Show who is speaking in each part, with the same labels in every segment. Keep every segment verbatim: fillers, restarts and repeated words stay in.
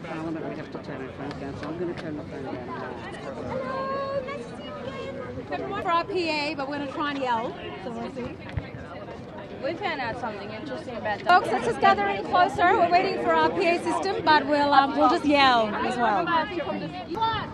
Speaker 1: Parliament, we have to turn our phones down, so I'm going to turn my phone down now.
Speaker 2: For our P A, but we're going to try and yell, so we'll see.
Speaker 3: We found out something interesting about that.
Speaker 2: Folks, let's just gather in closer. We're waiting for our P A system, but we'll um, we'll just yell as well.
Speaker 3: What do we want it?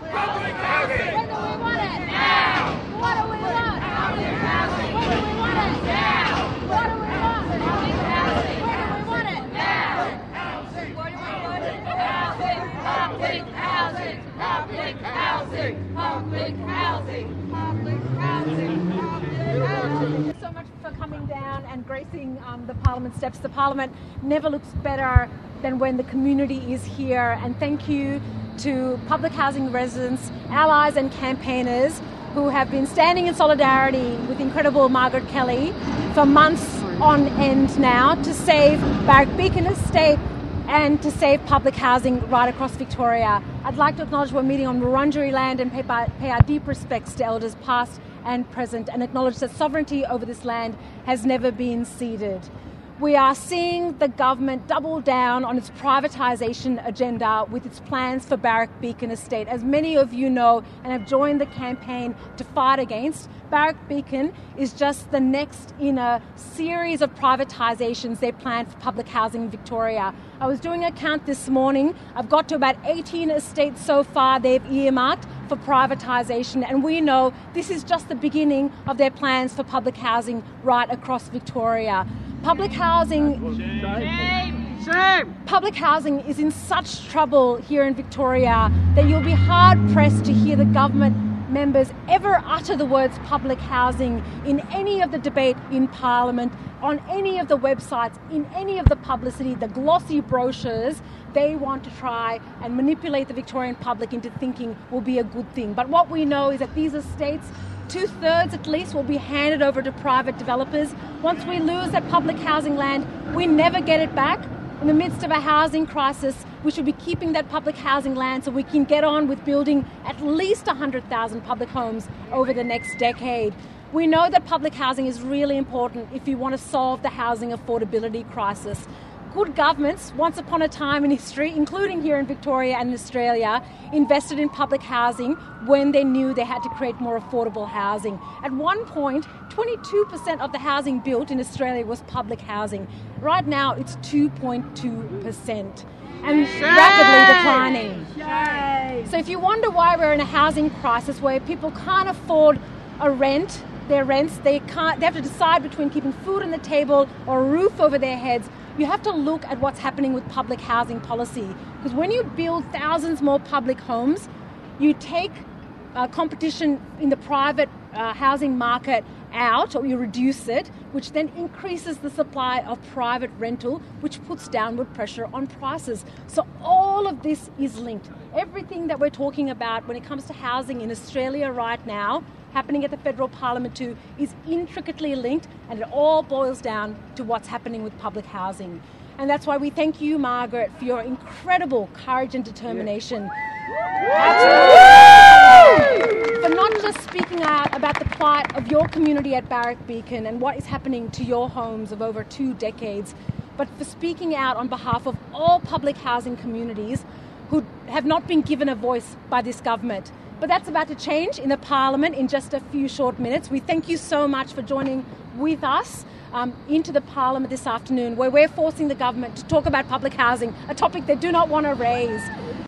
Speaker 3: Now! What do we want? Public housing! What do we want it? Now! What do we want? Public housing! Where do we want it? Now! What do we want it? Housing! Public housing! Public housing! Public housing! Public housing! Public housing!
Speaker 2: Thank you so much for coming down and gracing um, the Parliament steps. The Parliament never looks better than when the community is here. And thank you to public housing residents, allies and campaigners who have been standing in solidarity with incredible Margaret Kelly for months on end now to save Barrack Beacon Estate and to save public housing right across Victoria. I'd like to acknowledge we're meeting on Wurundjeri land and pay, pay our deep respects to elders past and present, and acknowledge that sovereignty over this land has never been ceded. We are seeing the government double down on its privatisation agenda with its plans for Barrack Beacon Estate. As many of you know and have joined the campaign to fight against, Barrack Beacon is just the next in a series of privatisations they plan for public housing in Victoria. I was doing a count this morning. I've got to about eighteen estates so far they've earmarked for privatisation, and we know this is just the beginning of their plans for public housing right across Victoria. Public housing,
Speaker 1: Shame! Shame!
Speaker 2: Public housing is in such trouble here in Victoria that you'll be hard pressed to hear the government members ever utter the words public housing in any of the debate in Parliament, on any of the websites, in any of the publicity, the glossy brochures. They want to try and manipulate the Victorian public into thinking will be a good thing. But what we know is that these estates, two-thirds at least, will be handed over to private developers. Once we lose that public housing land, we never get it back. In the midst of a housing crisis, we should be keeping that public housing land so we can get on with building at least one hundred thousand public homes over the next decade. We know that public housing is really important if you want to solve the housing affordability crisis. Good governments, once upon a time in history, including here in Victoria and in Australia, invested in public housing when they knew they had to create more affordable housing. At one point, twenty-two percent of the housing built in Australia was public housing. Right now, it's two point two percent and
Speaker 1: Shame!
Speaker 2: rapidly declining.
Speaker 1: Shame!
Speaker 2: So if you wonder why we're in a housing crisis where people can't afford a rent, their rents, they can't, they have to decide between keeping food on the table or a roof over their heads, you have to look at what's happening with public housing policy. Because when you build thousands more public homes, you take uh, competition in the private uh, housing market out, or you reduce it, which then increases the supply of private rental, which puts downward pressure on prices. So all of this is linked. Everything that we're talking about when it comes to housing in Australia right now, happening at the federal parliament too, is intricately linked, and it all boils down to what's happening with public housing. And that's why we thank you, Margaret, for your incredible courage and determination. Absolutely. For not just speaking out about the plight of your community at Barrack Beacon and what is happening to your homes of over two decades, but for speaking out on behalf of all public housing communities who have not been given a voice by this government. But that's about to change in the Parliament in just a few short minutes. We thank you so much for joining with us um, into the Parliament this afternoon, where we're forcing the government to talk about public housing, a topic they do not want to raise.